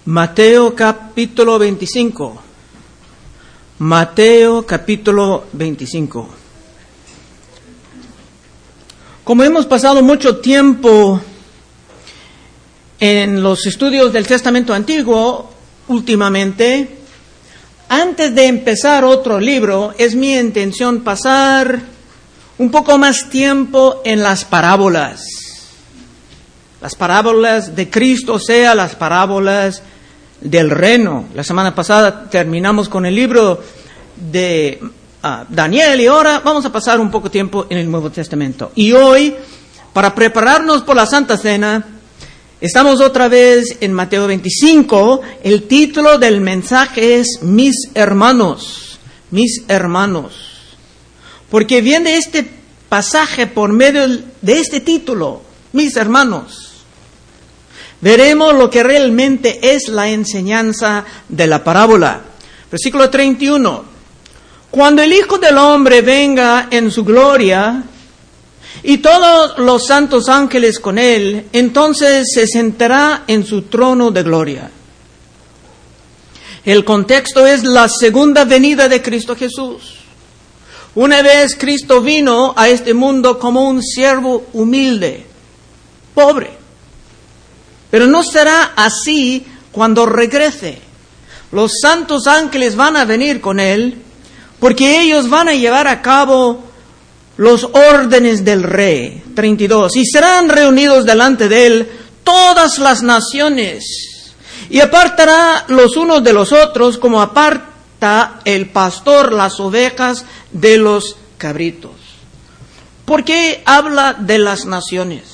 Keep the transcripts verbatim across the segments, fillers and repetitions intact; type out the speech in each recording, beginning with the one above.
Mateo capítulo veinticinco. Mateo capítulo veinticinco. Como hemos pasado mucho tiempo en los estudios del Testamento Antiguo últimamente, antes de empezar otro libro, es mi intención pasar un poco más tiempo en las parábolas. Las parábolas de Cristo, o sea, las parábolas del reino. La semana pasada terminamos con el libro de uh, Daniel y ahora vamos a pasar un poco de tiempo en el Nuevo Testamento. Y hoy, para prepararnos por la Santa Cena, estamos otra vez en Mateo veinticinco. El título del mensaje es Mis hermanos, mis hermanos. Porque viene este pasaje por medio de este título, mis hermanos. Veremos lo que realmente es la enseñanza de la parábola. Versículo treinta y uno. Cuando el Hijo del Hombre venga en su gloria y todos los santos ángeles con él, entonces se sentará en su trono de gloria. El contexto es la segunda venida de Cristo Jesús. Una vez Cristo vino a este mundo como un siervo humilde, pobre. Pero no será así cuando regrese. Los santos ángeles van a venir con él porque ellos van a llevar a cabo los órdenes del rey. treinta y dos. Y serán reunidos delante de él todas las naciones y apartará los unos de los otros como aparta el pastor las ovejas de los cabritos. ¿Por qué habla de las naciones?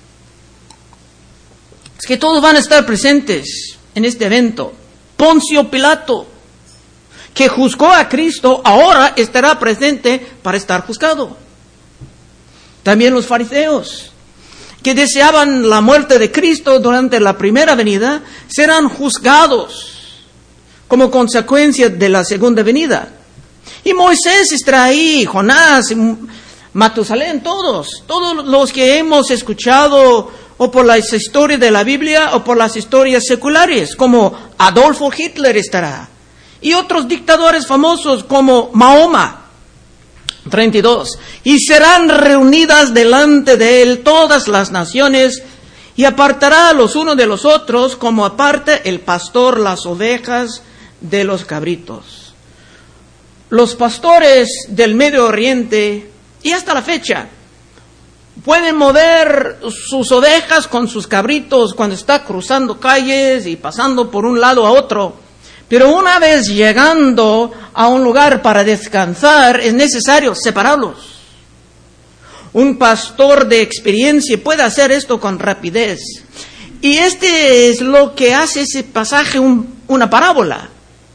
Es que todos van a estar presentes en este evento. Poncio Pilato, que juzgó a Cristo, ahora estará presente para estar juzgado. También los fariseos, que deseaban la muerte de Cristo durante la primera venida, serán juzgados como consecuencia de la segunda venida. Y Moisés estará ahí, Jonás, Matusalén, todos, todos los que hemos escuchado o por las historias de la Biblia o por las historias seculares, como Adolfo Hitler estará, y otros dictadores famosos como Mahoma. treinta y dos. Y serán reunidas delante de él todas las naciones, y apartará a los unos de los otros, como aparta el pastor las ovejas de los cabritos. Los pastores del Medio Oriente, y hasta la fecha, pueden mover sus ovejas con sus cabritos cuando está cruzando calles y pasando por un lado a otro. Pero una vez llegando a un lugar para descansar, es necesario separarlos. Un pastor de experiencia puede hacer esto con rapidez. Y este es lo que hace ese pasaje un, una parábola.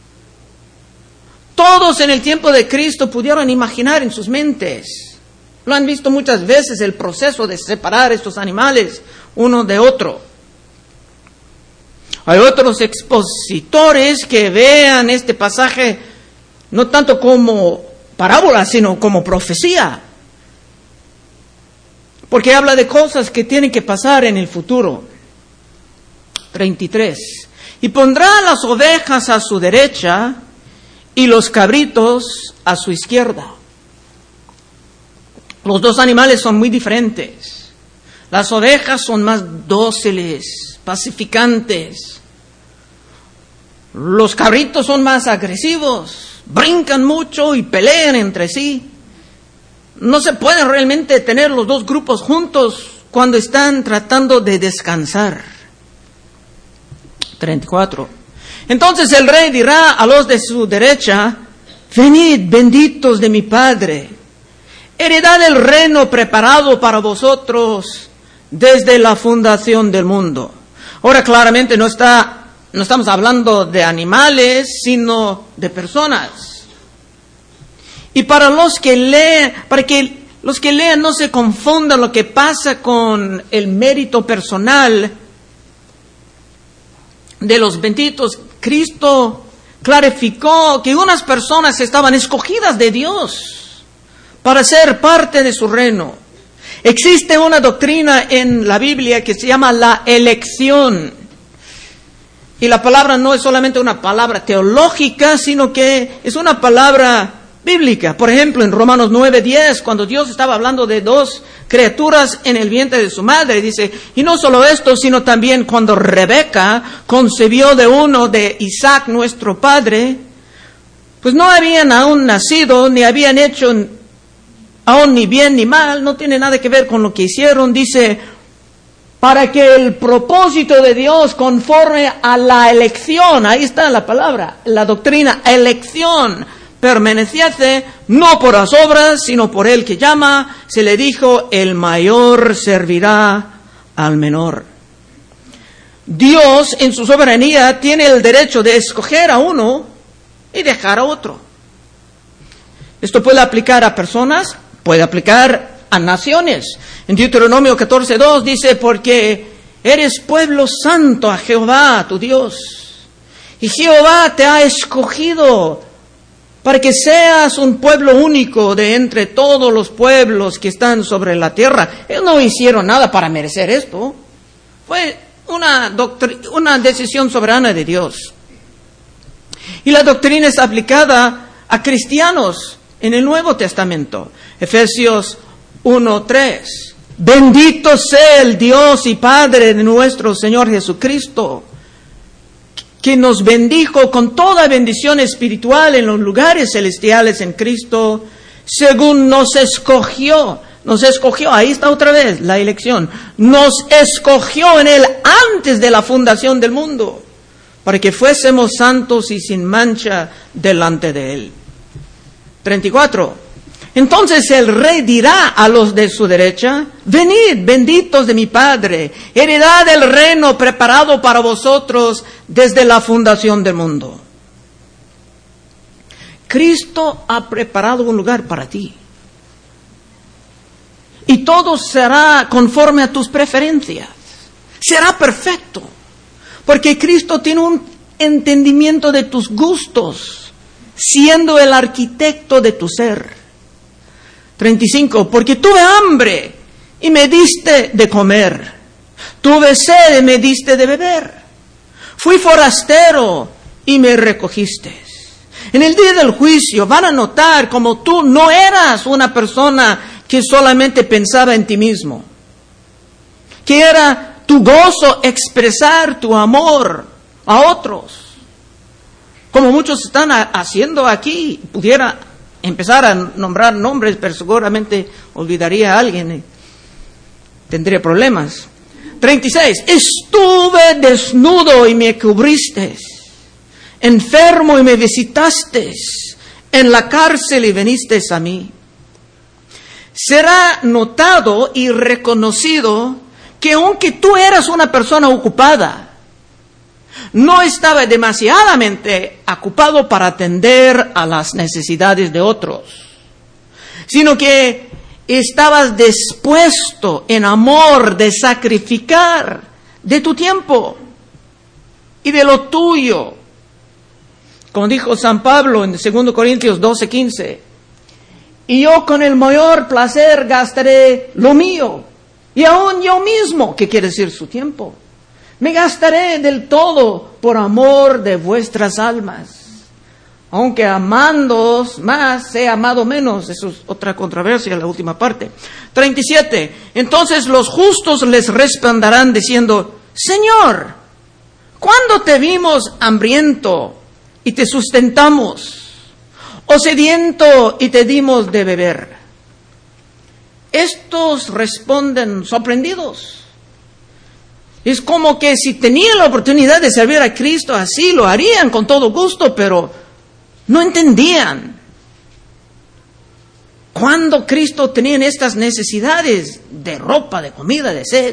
Todos en el tiempo de Cristo pudieron imaginar en sus mentes. Lo han visto muchas veces, el proceso de separar estos animales uno de otro. Hay otros expositores que vean este pasaje no tanto como parábola, sino como profecía. Porque habla de cosas que tienen que pasar en el futuro. treinta y tres. Y pondrá las ovejas a su derecha y los cabritos a su izquierda. Los dos animales son muy diferentes. Las ovejas son más dóciles, pacificantes. Los cabritos son más agresivos, brincan mucho y pelean entre sí. No se pueden realmente tener los dos grupos juntos cuando están tratando de descansar. treinta y cuatro. Entonces el rey dirá a los de su derecha: venid, benditos de mi Padre, heredad el reino preparado para vosotros desde la fundación del mundo. Ahora claramente no está, no estamos hablando de animales, sino de personas. Y para los que leen, para que los que lean no se confundan lo que pasa con el mérito personal de los benditos, Cristo clarificó que unas personas estaban escogidas de Dios para ser parte de su reino. Existe una doctrina en la Biblia que se llama la elección. Y la palabra no es solamente una palabra teológica, sino que es una palabra bíblica. Por ejemplo, en Romanos nueve diez, cuando Dios estaba hablando de dos criaturas en el vientre de su madre, dice, y no solo esto, sino también cuando Rebeca concebió de uno de Isaac, nuestro padre, pues no habían aún nacido, ni habían hecho aún ni bien ni mal, no tiene nada que ver con lo que hicieron, dice, para que el propósito de Dios conforme a la elección, ahí está la palabra, la doctrina, elección, permaneciese no por las obras, sino por el que llama, se le dijo, el mayor servirá al menor. Dios en su soberanía tiene el derecho de escoger a uno y dejar a otro. Esto puede aplicar a personas, puede aplicar a naciones. En Deuteronomio catorce dos dice, porque eres pueblo santo a Jehová, tu Dios, y Jehová te ha escogido para que seas un pueblo único de entre todos los pueblos que están sobre la tierra. Ellos no hicieron nada para merecer esto. Fue una, doctri- una decisión soberana de Dios. Y la doctrina es aplicada a cristianos en el Nuevo Testamento. Efesios uno tres. Bendito sea el Dios y Padre de nuestro Señor Jesucristo, que nos bendijo con toda bendición espiritual en los lugares celestiales en Cristo, según nos escogió. Nos escogió, ahí está otra vez la elección. Nos escogió en Él antes de la fundación del mundo, para que fuésemos santos y sin mancha delante de Él. treinta y cuatro. Entonces el rey dirá a los de su derecha, venid, benditos de mi Padre, heredad del reino preparado para vosotros desde la fundación del mundo. Cristo ha preparado un lugar para ti. Y todo será conforme a tus preferencias. Será perfecto. Porque Cristo tiene un entendimiento de tus gustos, siendo el arquitecto de tu ser. treinta y cinco. Porque tuve hambre y me diste de comer. Tuve sed y me diste de beber. Fui forastero y me recogiste. En el día del juicio van a notar como tú no eras una persona que solamente pensaba en ti mismo. Que era tu gozo expresar tu amor a otros. Como muchos están haciendo aquí, pudiera empezar a nombrar nombres, pero seguramente olvidaría a alguien y tendría problemas. treinta y seis. Estuve desnudo y me cubriste, enfermo y me visitaste, en la cárcel y viniste a mí. Será notado y reconocido que aunque tú eras una persona ocupada, no estaba demasiadamente ocupado para atender a las necesidades de otros, sino que estabas dispuesto en amor de sacrificar de tu tiempo y de lo tuyo. Como dijo San Pablo en dos Corintios doce quince, y yo con el mayor placer gastaré lo mío, y aún yo mismo, que quiere decir su tiempo, me gastaré del todo por amor de vuestras almas. Aunque amándoos más, he amado menos. Eso es otra controversia, la última parte. treinta y siete. Entonces los justos les responderán diciendo, Señor, ¿cuándo te vimos hambriento y te sustentamos? ¿O sediento y te dimos de beber? Estos responden sorprendidos. Es como que si tenían la oportunidad de servir a Cristo, así lo harían con todo gusto, pero no entendían. Cuando Cristo tenía estas necesidades de ropa, de comida, de sed.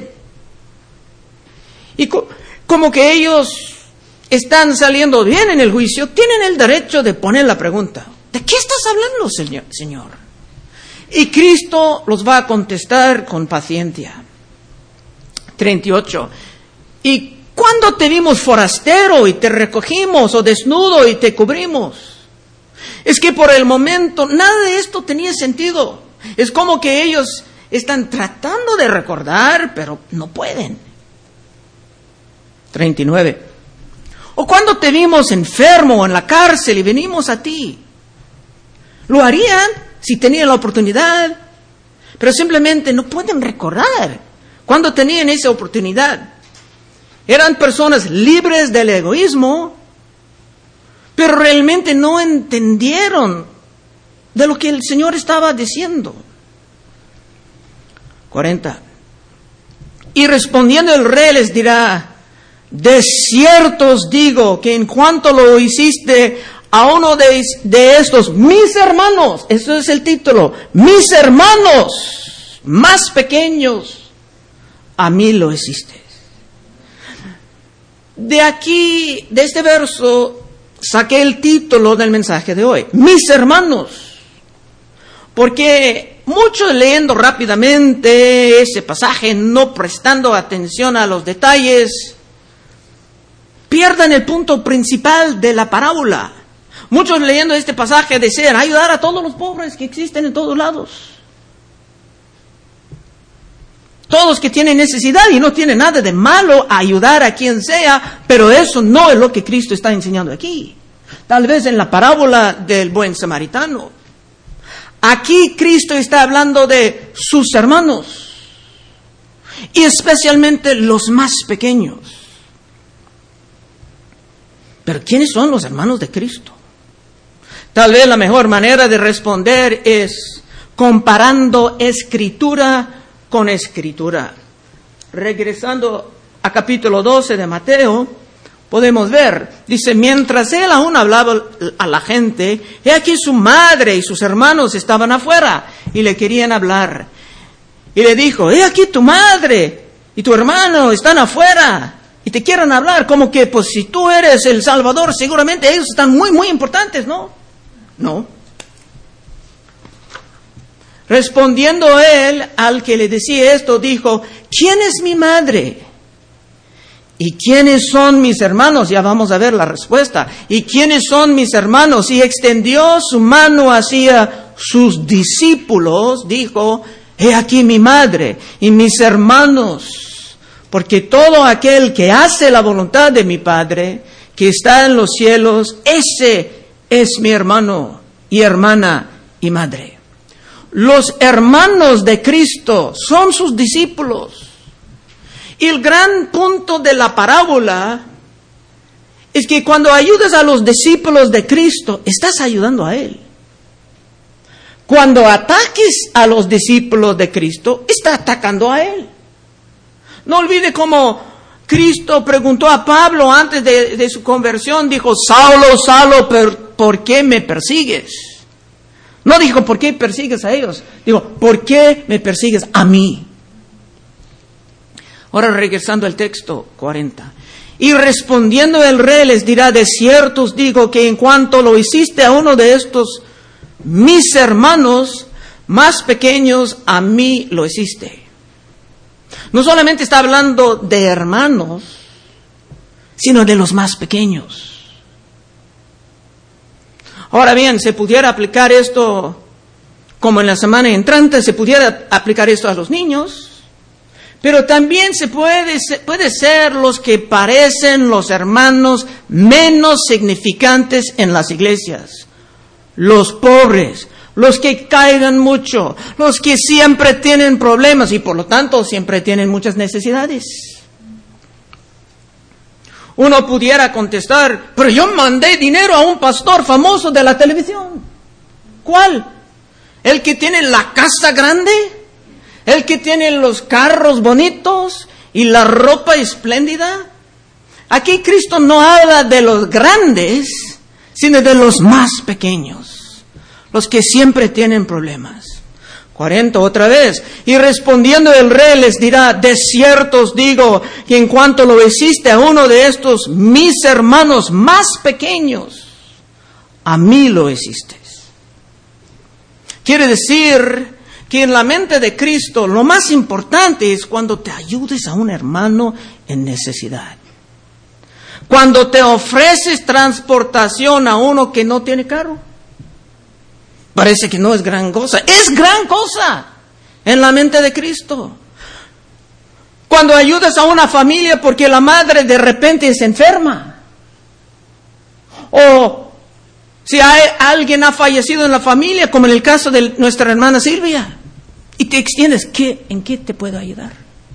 Y co- como que ellos están saliendo bien en el juicio, tienen el derecho de poner la pregunta, ¿de qué estás hablando, señor? señor? Y Cristo los va a contestar con paciencia. treinta y ocho. ¿Y cuándo te vimos forastero y te recogimos, o desnudo y te cubrimos? Es que por el momento nada de esto tenía sentido. Es como que ellos están tratando de recordar, pero no pueden. treinta y nueve. O cuando te vimos enfermo o en la cárcel y venimos a ti. Lo harían si tenían la oportunidad, pero simplemente no pueden recordar cuando tenían esa oportunidad. Eran personas libres del egoísmo, pero realmente no entendieron de lo que el Señor estaba diciendo. cuarenta. Y respondiendo el rey les dirá: de cierto os digo que en cuanto lo hiciste a uno de, de estos mis hermanos, eso es el título, mis hermanos más pequeños, a mí lo hiciste. De aquí, de este verso, saqué el título del mensaje de hoy, mis hermanos, porque muchos leyendo rápidamente ese pasaje, no prestando atención a los detalles, pierden el punto principal de la parábola. Muchos leyendo este pasaje desean ayudar a todos los pobres que existen en todos lados. Todos que tienen necesidad, y no tiene nada de malo ayudar a quien sea, pero eso no es lo que Cristo está enseñando aquí. Tal vez en la parábola del buen samaritano. Aquí Cristo está hablando de sus hermanos, y especialmente los más pequeños. Pero ¿quiénes son los hermanos de Cristo? Tal vez la mejor manera de responder es comparando escritura con escritura. Regresando a capítulo doce de Mateo, podemos ver, dice, mientras él aún hablaba a la gente, he aquí su madre y sus hermanos estaban afuera y le querían hablar. Y le dijo, he aquí tu madre y tu hermano están afuera y te quieren hablar, como que pues si tú eres el Salvador, seguramente ellos están muy, muy importantes, ¿no? No. Respondiendo él al que le decía esto, dijo, ¿quién es mi madre? ¿Y quiénes son mis hermanos? Ya vamos a ver la respuesta. ¿Y quiénes son mis hermanos? Y extendió su mano hacia sus discípulos, dijo, he aquí mi madre y mis hermanos, porque todo aquel que hace la voluntad de mi Padre, que está en los cielos, ese es mi hermano y hermana y madre. Los hermanos de Cristo son sus discípulos. Y el gran punto de la parábola es que cuando ayudas a los discípulos de Cristo, estás ayudando a Él. Cuando ataques a los discípulos de Cristo, estás atacando a Él. No olvide cómo Cristo preguntó a Pablo antes de, de su conversión, dijo, Saulo, Saulo, ¿por, ¿por qué me persigues? No dijo, ¿por qué persigues a ellos? Dijo, ¿por qué me persigues a mí? Ahora regresando al texto cuarenta. Y respondiendo el rey les dirá, de cierto os digo que en cuanto lo hiciste a uno de estos mis hermanos más pequeños, a mí lo hiciste. No solamente está hablando de hermanos, sino de los más pequeños. Ahora bien, se pudiera aplicar esto, como en la semana entrante, se pudiera aplicar esto a los niños, pero también se puede, puede ser los que parecen los hermanos menos significantes en las iglesias. Los pobres, los que caigan mucho, los que siempre tienen problemas y por lo tanto siempre tienen muchas necesidades. Uno pudiera contestar, pero yo mandé dinero a un pastor famoso de la televisión. ¿Cuál? ¿El que tiene la casa grande? ¿El que tiene los carros bonitos y la ropa espléndida? Aquí Cristo no habla de los grandes, sino de los más pequeños, los que siempre tienen problemas. cuarenta otra vez. Y respondiendo el rey les dirá, de cierto os digo que en cuanto lo hiciste a uno de estos mis hermanos más pequeños, a mí lo hiciste. Quiere decir que en la mente de Cristo lo más importante es cuando te ayudes a un hermano en necesidad. Cuando te ofreces transportación a uno que no tiene carro. Parece que no es gran cosa. Es gran cosa en la mente de Cristo. Cuando ayudas a una familia porque la madre de repente se enferma. O si hay, alguien ha fallecido en la familia, como en el caso de nuestra hermana Silvia, y te extiendes, ¿qué, ¿en qué te puedo ayudar?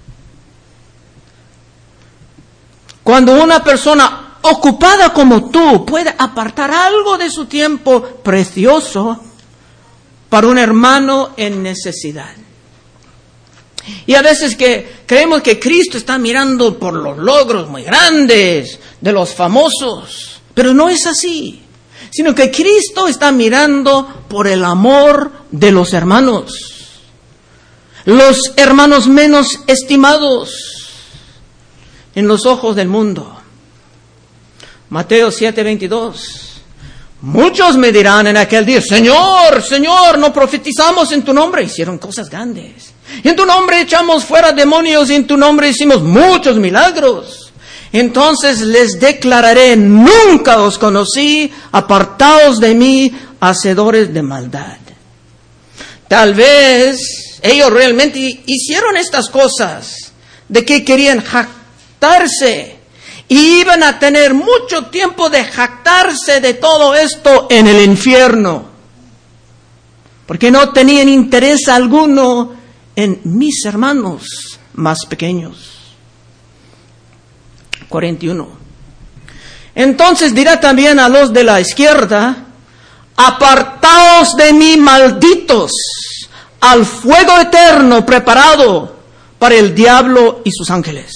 Cuando una persona ocupada como tú puede apartar algo de su tiempo precioso para un hermano en necesidad. Y a veces que creemos que Cristo está mirando por los logros muy grandes de los famosos, pero no es así, sino que Cristo está mirando por el amor de los hermanos, los hermanos menos estimados en los ojos del mundo. Mateo siete veintidós. Muchos me dirán en aquel día, Señor, Señor, no profetizamos en tu nombre, hicieron cosas grandes. Y en tu nombre echamos fuera demonios y en tu nombre hicimos muchos milagros. Entonces les declararé, nunca os conocí, apartaos de mí, hacedores de maldad. Tal vez ellos realmente hicieron estas cosas, de que querían jactarse. Y iban a tener mucho tiempo de jactarse de todo esto en el infierno. Porque no tenían interés alguno en mis hermanos más pequeños. cuarenta y uno. Entonces dirá también a los de la izquierda, apartaos de mí, malditos, al fuego eterno preparado para el diablo y sus ángeles.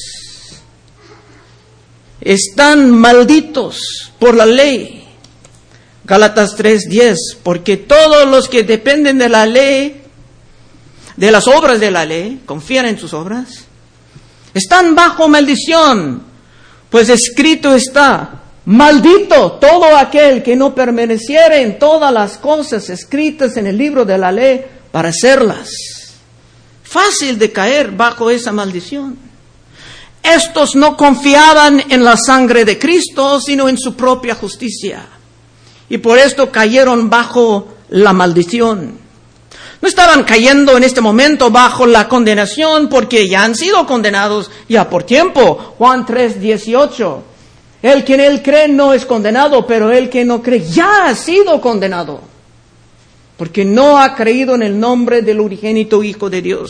Están malditos por la ley. Gálatas tres diez, porque todos los que dependen de la ley, de las obras de la ley, confían en sus obras, están bajo maldición, pues escrito está, maldito todo aquel que no permaneciere en todas las cosas escritas en el libro de la ley para hacerlas. Fácil de caer bajo esa maldición. Estos no confiaban en la sangre de Cristo, sino en su propia justicia. Y por esto cayeron bajo la maldición. No estaban cayendo en este momento bajo la condenación, porque ya han sido condenados ya por tiempo. Juan tres dieciocho. El que en él cree no es condenado, pero el que no cree ya ha sido condenado, porque no ha creído en el nombre del unigénito Hijo de Dios.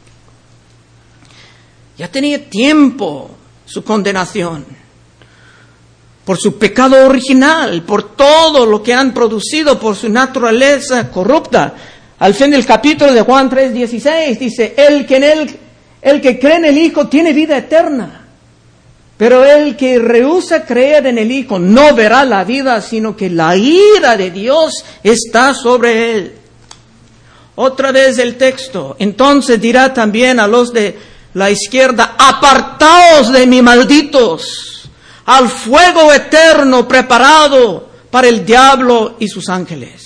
Ya tenía tiempo su condenación por su pecado original, por todo lo que han producido, por su naturaleza corrupta. Al fin del capítulo de Juan tres dieciséis dice, el que en él, el que cree en el Hijo tiene vida eterna, pero el que rehúsa creer en el Hijo no verá la vida, sino que la ira de Dios está sobre él. Otra vez el texto. Entonces dirá también a los de la izquierda, apartaos de mí, malditos, al fuego eterno preparado para el diablo y sus ángeles.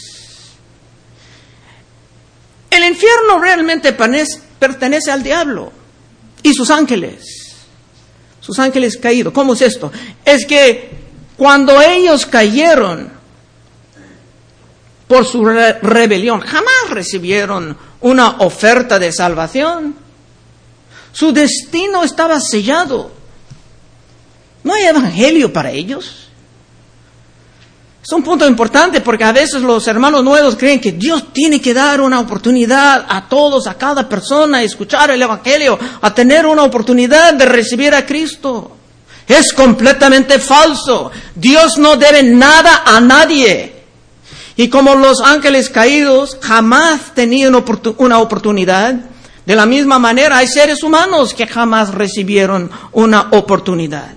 El infierno realmente pertenece al diablo y sus ángeles, sus ángeles caídos. ¿Cómo es esto? Es que cuando ellos cayeron por su re- rebelión, jamás recibieron una oferta de salvación. Su destino estaba sellado. No hay evangelio para ellos. Es un punto importante, porque a veces los hermanos nuevos creen que Dios tiene que dar una oportunidad a todos, a cada persona, a escuchar el evangelio, a tener una oportunidad de recibir a Cristo. Es completamente falso. Dios no debe nada a nadie. Y como los ángeles caídos jamás tenían una oportunidad, de la misma manera hay seres humanos que jamás recibieron una oportunidad.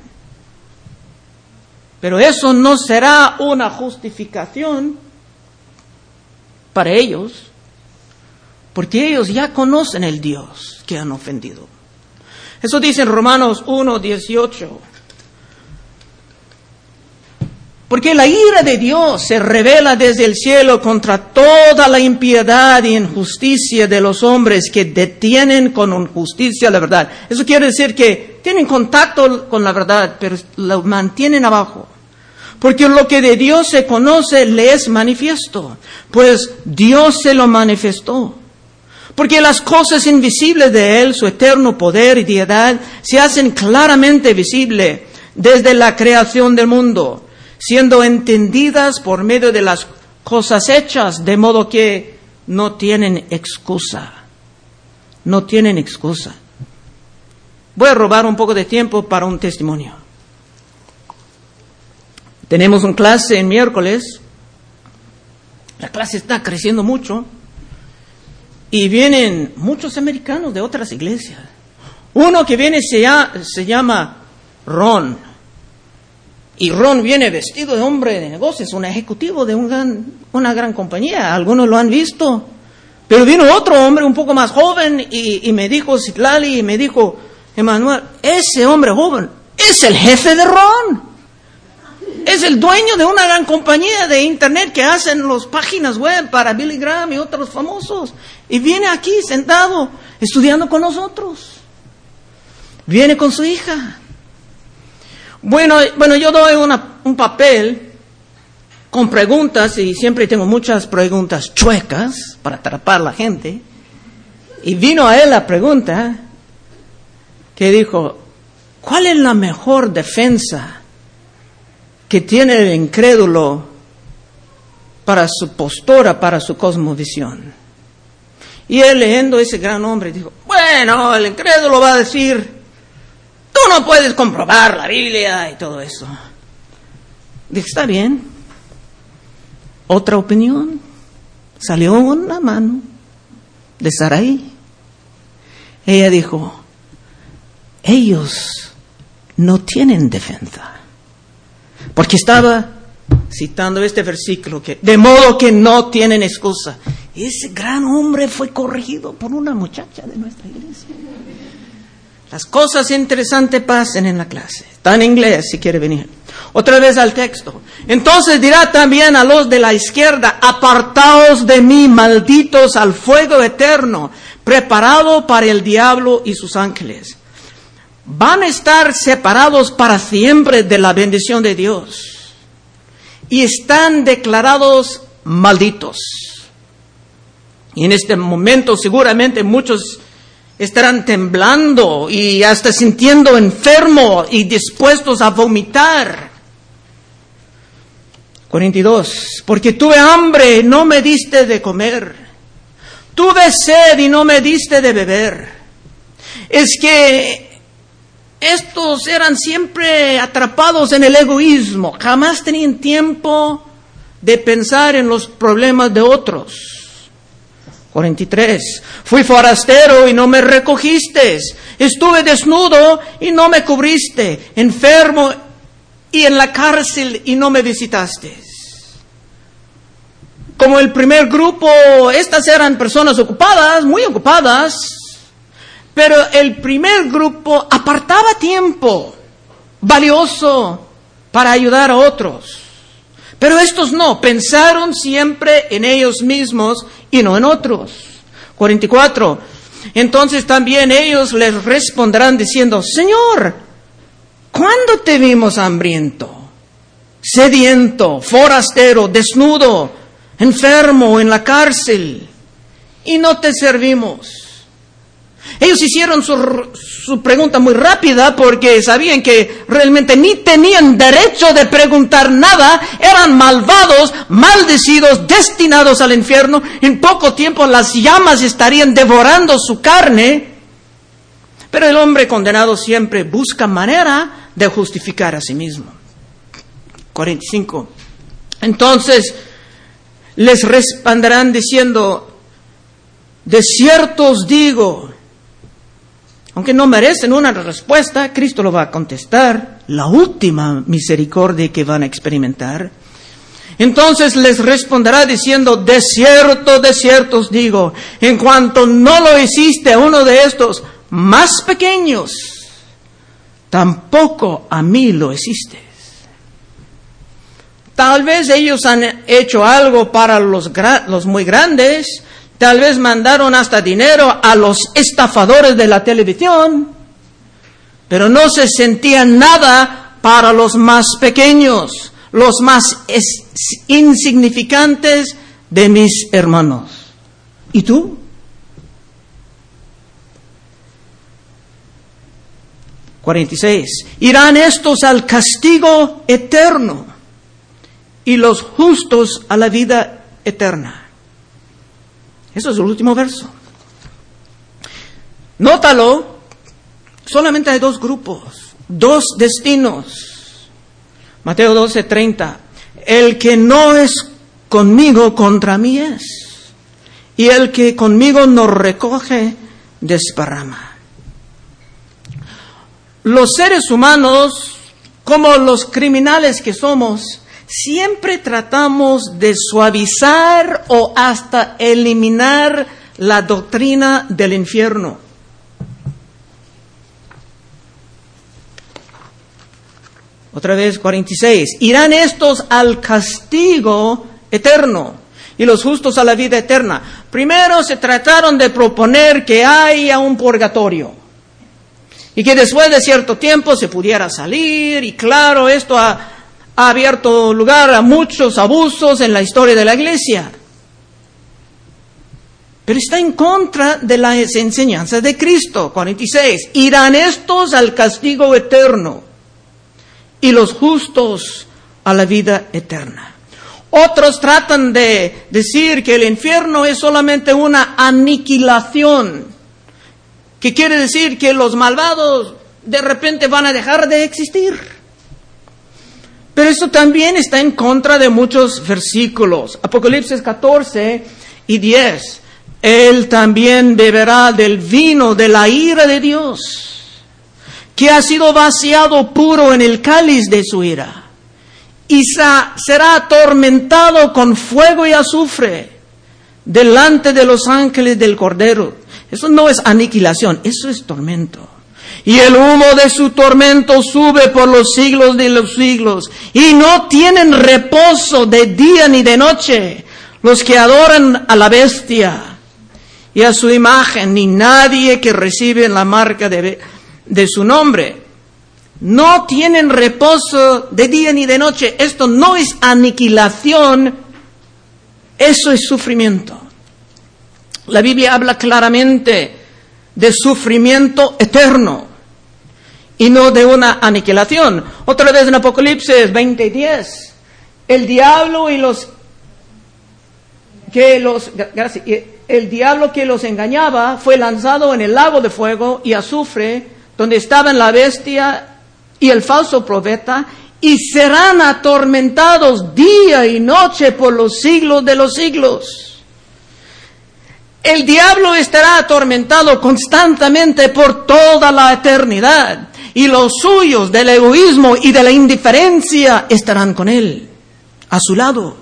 Pero eso no será una justificación para ellos, porque ellos ya conocen el Dios que han ofendido. Eso dice en Romanos uno dieciocho. Porque la ira de Dios se revela desde el cielo contra toda la impiedad y injusticia de los hombres que detienen con injusticia la verdad. Eso quiere decir que tienen contacto con la verdad, pero lo mantienen abajo. Porque lo que de Dios se conoce le es manifiesto, pues Dios se lo manifestó. Porque las cosas invisibles de Él, su eterno poder y deidad, se hacen claramente visibles desde la creación del mundo, siendo entendidas por medio de las cosas hechas, de modo que no tienen excusa. No tienen excusa. Voy a robar un poco de tiempo para un testimonio. Tenemos una clase en miércoles. La clase está creciendo mucho. Y vienen muchos americanos de otras iglesias. Uno que viene se llama, se llama Ron. Y Ron viene vestido de hombre de negocios, un ejecutivo de un gran, una gran compañía. Algunos lo han visto. Pero vino otro hombre un poco más joven y, y me dijo Citlali, y me dijo, Emanuel, ese hombre joven es el jefe de Ron. Es el dueño de una gran compañía de internet que hacen las páginas web para Billy Graham y otros famosos. Y viene aquí sentado, estudiando con nosotros. Viene con su hija. Bueno, bueno, yo doy una, un papel con preguntas y siempre tengo muchas preguntas chuecas para atrapar a la gente. Y vino a él la pregunta que dijo, ¿cuál es la mejor defensa que tiene el incrédulo para su postura, para su cosmovisión? Y él, leyendo ese gran hombre, dijo, bueno, el incrédulo va a decir, tú no puedes comprobar la Biblia y todo eso. Dije, está bien. Otra opinión. Salió una mano de Sarai. Ella dijo, ellos no tienen defensa. Porque estaba citando este versículo, que de modo que no tienen excusa. Ese gran hombre fue corregido por una muchacha de nuestra iglesia. Las cosas interesantes pasan en la clase. Está en inglés si quiere venir. Otra vez al texto. Entonces dirá también a los de la izquierda, apartaos de mí, malditos, al fuego eterno, preparado para el diablo y sus ángeles. Van a estar separados para siempre de la bendición de Dios. Y están declarados malditos. Y en este momento seguramente muchos estarán temblando y hasta sintiendo enfermo y dispuestos a vomitar. cuarenta y dos. Porque tuve hambre y no me diste de comer. Tuve sed y no me diste de beber. Es que estos eran siempre atrapados en el egoísmo. Jamás tenían tiempo de pensar en los problemas de otros. cuarenta y tres. Fui forastero y no me recogiste. Estuve desnudo y no me cubriste. Enfermo y en la cárcel y no me visitaste. Como el primer grupo, estas eran personas ocupadas, muy ocupadas. Pero el primer grupo apartaba tiempo valioso para ayudar a otros. Pero estos no, pensaron siempre en ellos mismos y no en otros. cuarenta y cuatro. Entonces también ellos les responderán diciendo, Señor, ¿cuándo te vimos hambriento, sediento, forastero, desnudo, enfermo, en la cárcel, y no te servimos? Ellos hicieron su, su pregunta muy rápida porque sabían que realmente ni tenían derecho de preguntar nada, eran malvados, maldecidos, destinados al infierno. En poco tiempo las llamas estarían devorando su carne. Pero el hombre condenado siempre busca manera de justificar a sí mismo. cuarenta y cinco. Entonces les responderán diciendo, de cierto os digo, aunque no merecen una respuesta, Cristo lo va a contestar, la última misericordia que van a experimentar. Entonces les responderá diciendo, de cierto, de cierto os digo, en cuanto no lo hiciste a uno de estos más pequeños, tampoco a mí lo hiciste. Tal vez ellos han hecho algo para los, gra- los muy grandes. Tal vez mandaron hasta dinero a los estafadores de la televisión, pero no se sentían nada para los más pequeños, los más es- insignificantes de mis hermanos. ¿Y tú? cuarenta y seis. Irán estos al castigo eterno, y los justos a la vida eterna. Eso es el último verso. Nótalo, solamente hay dos grupos, dos destinos. Mateo doce, treinta. El que no es conmigo, contra mí es. Y el que conmigo no recoge, desparrama. Los seres humanos, como los criminales que somos, siempre tratamos de suavizar o hasta eliminar la doctrina del infierno. Otra vez, cuarenta y seis. Irán estos al castigo eterno y los justos a la vida eterna. Primero se trataron de proponer que haya un purgatorio y que después de cierto tiempo se pudiera salir. Y claro, esto ha, ha abierto lugar a muchos abusos en la historia de la iglesia. Pero está en contra de las enseñanzas de Cristo. cuarenta y seis. Irán estos al castigo eterno y los justos a la vida eterna. Otros tratan de decir que el infierno es solamente una aniquilación, que quiere decir que los malvados de repente van a dejar de existir. Pero eso también está en contra de muchos versículos. Apocalipsis catorce y diez. Él también beberá del vino de la ira de Dios, que ha sido vaciado puro en el cáliz de su ira, y será atormentado con fuego y azufre delante de los ángeles del Cordero. Eso no es aniquilación, eso es tormento. Y el humo de su tormento sube por los siglos de los siglos, y no tienen reposo de día ni de noche los que adoran a la bestia y a su imagen, ni nadie que recibe la marca de de su nombre. No tienen reposo de día ni de noche. Esto no es aniquilación, eso es sufrimiento. La Biblia habla claramente de sufrimiento eterno y no de una aniquilación. Otra vez en Apocalipsis veinte, diez. El diablo y los que los gracias, el diablo que los engañaba fue lanzado en el lago de fuego y azufre, donde estaban la bestia y el falso profeta, y serán atormentados día y noche por los siglos de los siglos. El diablo estará atormentado constantemente por toda la eternidad, y los suyos del egoísmo y de la indiferencia estarán con él, a su lado.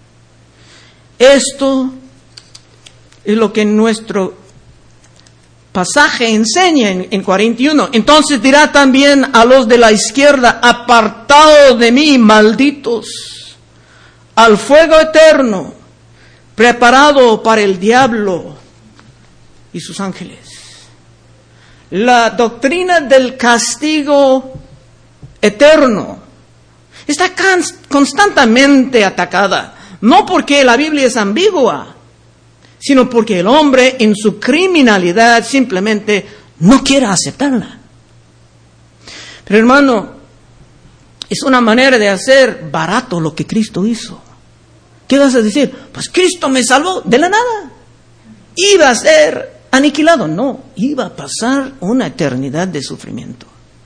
Esto es lo que nuestro pasaje enseña en, en cuarenta y uno. Entonces dirá también a los de la izquierda: apartados de mí, malditos, al fuego eterno, preparado para el diablo y sus ángeles. La doctrina del castigo eterno está constantemente atacada, no porque la Biblia es ambigua, sino porque el hombre en su criminalidad simplemente no quiere aceptarla. Pero hermano, es una manera de hacer barato lo que Cristo hizo. ¿Qué vas a decir? Pues Cristo me salvó de la nada. Iba a ser aniquilado. No, iba a pasar una eternidad de sufrimiento.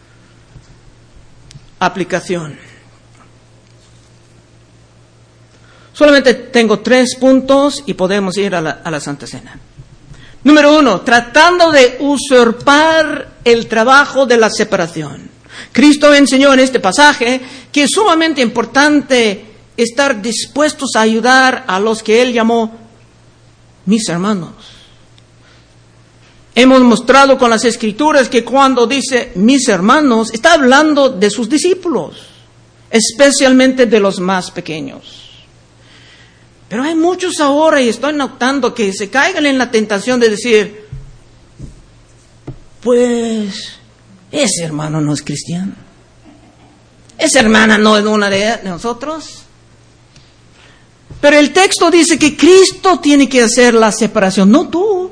Aplicación. Solamente tengo tres puntos y podemos ir a la, a la Santa Cena. Número uno, tratando de usurpar el trabajo de la separación. Cristo enseñó en este pasaje que es sumamente importante estar dispuestos a ayudar a los que Él llamó mis hermanos. Hemos mostrado con las Escrituras que cuando dice mis hermanos, está hablando de sus discípulos, especialmente de los más pequeños. Pero hay muchos ahora, y estoy notando, que se caigan en la tentación de decir, pues, ese hermano no es cristiano. Esa hermana no es una de nosotros. Pero el texto dice que Cristo tiene que hacer la separación, no tú.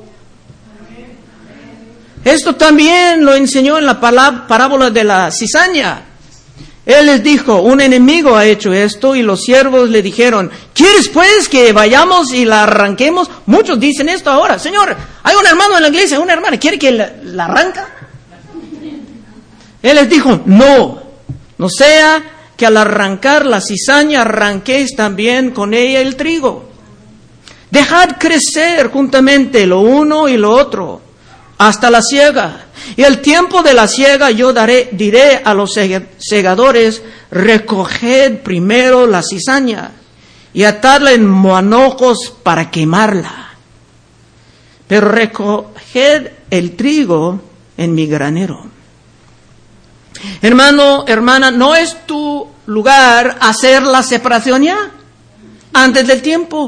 Esto también lo enseñó en la parábola de la cizaña. Él les dijo, un enemigo ha hecho esto, y los siervos le dijeron, ¿quieres pues que vayamos y la arranquemos? Muchos dicen esto ahora, Señor, hay un hermano en la iglesia, una hermana, ¿quiere que la, la arranca? Él les dijo, no, no sea que al arrancar la cizaña arranquéis también con ella el trigo. Dejad crecer juntamente lo uno y lo otro hasta la siega. Y el tiempo de la siega yo daré, diré a los segadores, recoged primero la cizaña y atadla en manojos para quemarla. Pero recoged el trigo en mi granero. Hermano, hermana, ¿no es tu lugar hacer la separación ya? Antes del tiempo.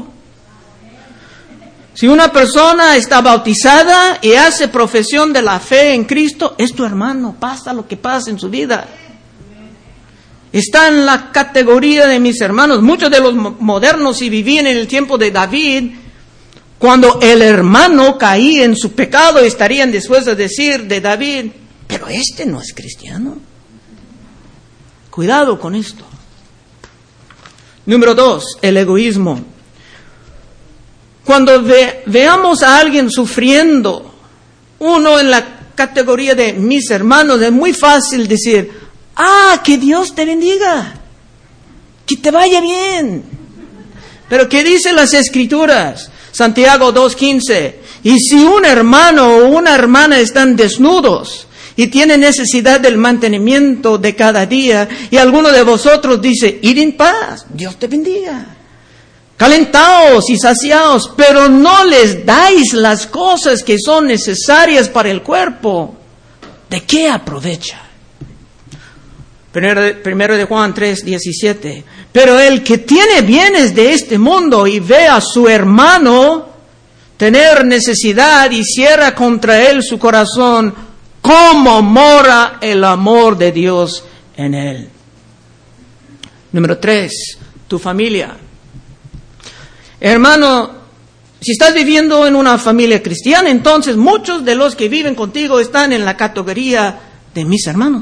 Si una persona está bautizada y hace profesión de la fe en Cristo, es tu hermano, pasa lo que pasa en su vida. Está en la categoría de mis hermanos. Muchos de los modernos, si vivían en el tiempo de David, cuando el hermano caía en su pecado, estarían dispuestos a decir de David, pero este no es cristiano. Cuidado con esto. Número dos, el egoísmo. Cuando ve, veamos a alguien sufriendo, uno en la categoría de mis hermanos, es muy fácil decir, ah, que Dios te bendiga, que te vaya bien. Pero ¿qué dicen las Escrituras? Santiago dos quince, y si un hermano o una hermana están desnudos y tienen necesidad del mantenimiento de cada día, y alguno de vosotros dice, id en paz, Dios te bendiga. Calentaos y saciaos, pero no les dais las cosas que son necesarias para el cuerpo. ¿De qué aprovecha? Primero de, primero de Juan tres diecisiete. Pero el que tiene bienes de este mundo y ve a su hermano tener necesidad y cierra contra él su corazón, ¿cómo mora el amor de Dios en él? Número tres, tu familia. Hermano, si estás viviendo en una familia cristiana, entonces muchos de los que viven contigo están en la categoría de mis hermanos.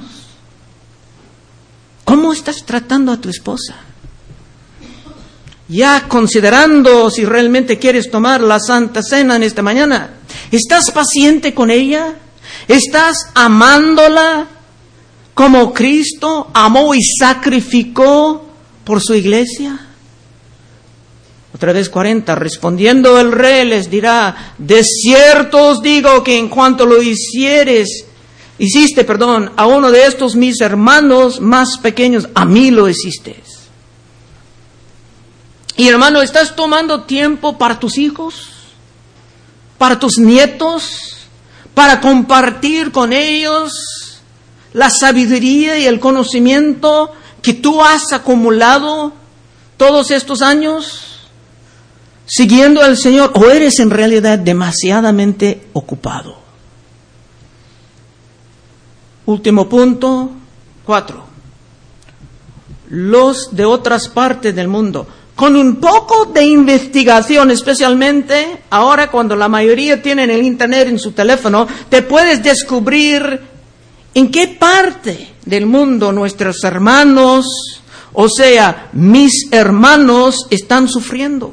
¿Cómo estás tratando a tu esposa? Ya considerando si realmente quieres tomar la Santa Cena en esta mañana, ¿estás paciente con ella? ¿Estás amándola como Cristo amó y sacrificó por su iglesia? Otra vez cuarenta, respondiendo el rey les dirá, de cierto os digo que en cuanto lo hicieres, hiciste, perdón, a uno de estos mis hermanos más pequeños, a mí lo hiciste. Y hermano, ¿estás tomando tiempo para tus hijos? ¿Para tus nietos? ¿Para compartir con ellos la sabiduría y el conocimiento que tú has acumulado todos estos años? Siguiendo al Señor, ¿o eres en realidad demasiadamente ocupado? Último punto, cuatro. Los de otras partes del mundo. Con un poco de investigación, especialmente ahora cuando la mayoría tienen el internet en su teléfono, te puedes descubrir en qué parte del mundo nuestros hermanos, o sea, mis hermanos, están sufriendo.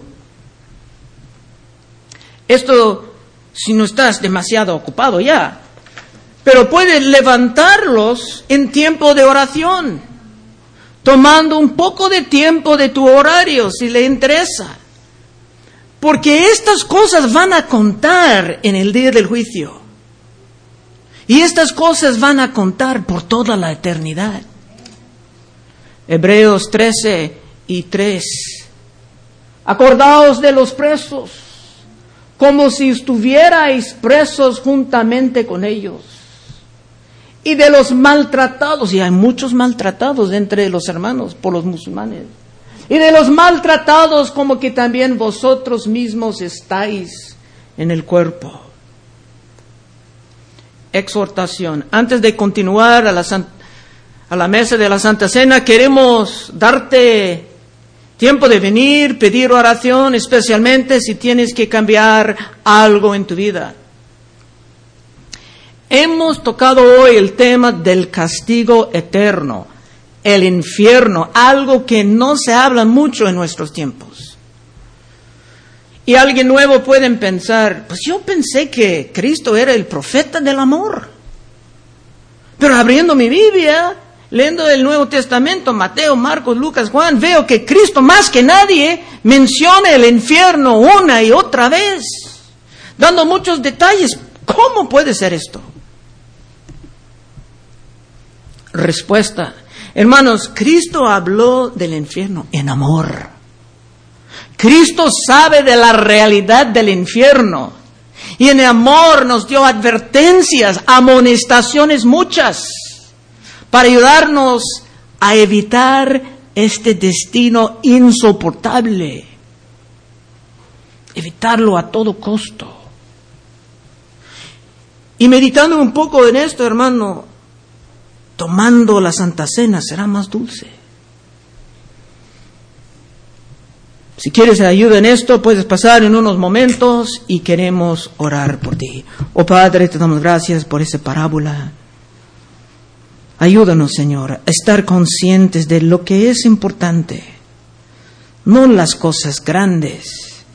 Esto, si no estás demasiado ocupado ya, pero puedes levantarlos en tiempo de oración, tomando un poco de tiempo de tu horario, si le interesa. Porque estas cosas van a contar en el día del juicio. Y estas cosas van a contar por toda la eternidad. Hebreos trece y tres. Acordaos de los presos, como si estuvierais presos juntamente con ellos. Y de los maltratados, y hay muchos maltratados entre los hermanos por los musulmanes. Y de los maltratados como que también vosotros mismos estáis en el cuerpo. Exhortación. Antes de continuar a la, a la mesa de la Santa Cena, queremos darte tiempo de venir, pedir oración, especialmente si tienes que cambiar algo en tu vida. Hemos tocado hoy el tema del castigo eterno. el infierno, algo que no se habla mucho en nuestros tiempos. Y alguien nuevo puede pensar, pues yo pensé que Cristo era el profeta del amor. Pero abriendo mi Biblia, leyendo el Nuevo Testamento, Mateo, Marcos, Lucas, Juan, veo que Cristo más que nadie menciona el infierno una y otra vez, dando muchos detalles. ¿Cómo puede ser esto? Respuesta. Hermanos, Cristo habló del infierno en amor. Cristo sabe de la realidad del infierno. Y en amor nos dio advertencias, amonestaciones muchas, para ayudarnos a evitar este destino insoportable. Evitarlo a todo costo. Y meditando un poco en esto, hermano, tomando la Santa Cena será más dulce. Si quieres ayuda en esto, puedes pasar en unos momentos y queremos orar por ti. Oh Padre, te damos gracias por esa parábola. Ayúdanos, Señor, a estar conscientes de lo que es importante, no las cosas grandes,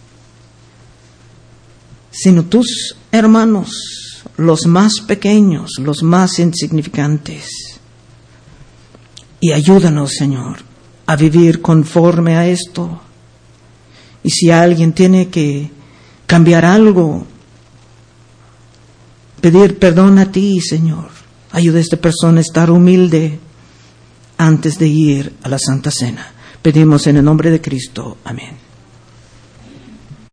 sino tus hermanos, los más pequeños, los más insignificantes. Y ayúdanos, Señor, a vivir conforme a esto. Y si alguien tiene que cambiar algo, pedir perdón a ti, Señor. Ayuda a esta persona a estar humilde antes de ir a la Santa Cena. Pedimos en el nombre de Cristo. Amén.